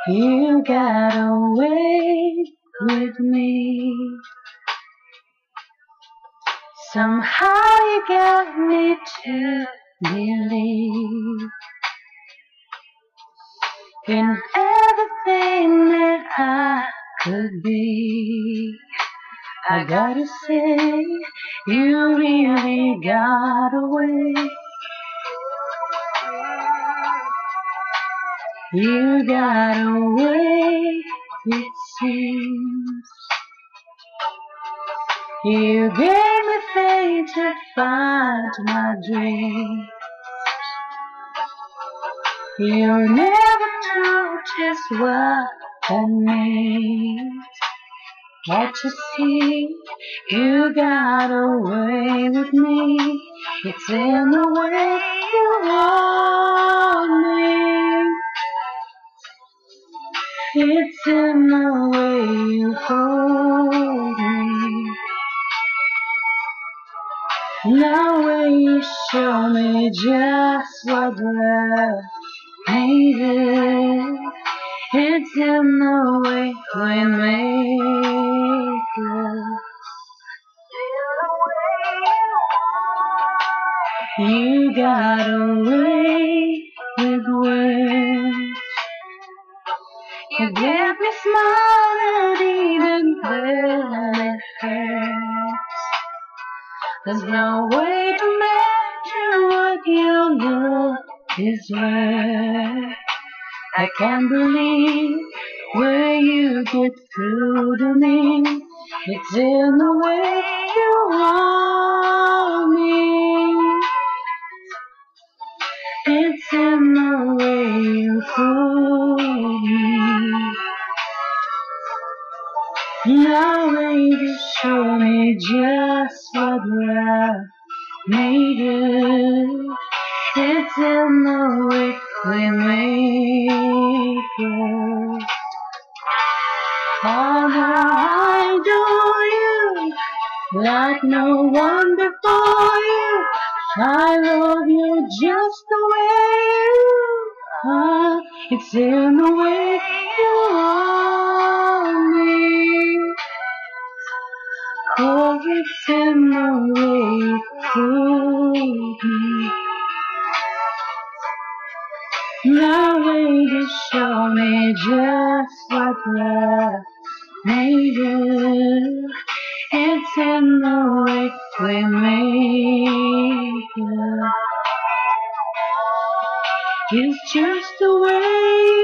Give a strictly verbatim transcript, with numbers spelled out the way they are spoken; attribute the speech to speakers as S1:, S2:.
S1: You got away with me. Somehow you got me to believe in everything that I could be. I gotta say, you really got away. You got away, it seems. You gave me faith to find my dreams. You never told just what that means. But you see, you got away with me. It's in the way you hold me. It's in the way you hold me. Now when you show me just what love needed, it's in the way we make love. You got away with words. You get me smiling even when it hurts. There's no way to measure what your love is worth. I can't believe where you get through to me. It's in the way you hold me. It's in the way you hold me. Now when you show me just what love needed, it's in the way we make love. Oh, how I adore you, like no one before you. I love you just the way you are. It's in the way you hold me. Oh, it's in the way you hold me. Now when you show me just what love needed, it's in the way we make love. It's just the way